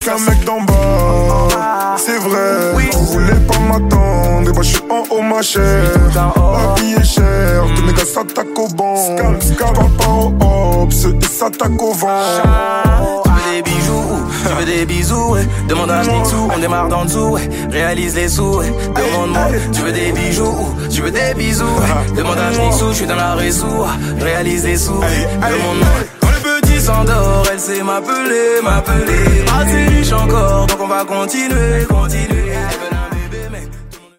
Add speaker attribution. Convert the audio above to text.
Speaker 1: qu'un mec d'en bas. C'est vrai, oui. On voulait pas m'attendre. Et bah, je suis en haut, ma chère. La vie est chère. Tous mes gars s'attaquent au banc. Parle pas au hops. Ils s'attaquent au vent.
Speaker 2: Tu veux des bijoux, tu veux des bisous, ouais. Demande à Jnixou, on démarre dans le dessous, ouais. Réalise les sous, ouais. Demande-moi, tu veux des bijoux, tu veux des bisous, ouais. Demande à Jnixou, je suis dans la réseau, réalise les sous, demande-moi. Quand le petit s'endort, elle sait m'appeler. Assez riche encore, donc on va continuer.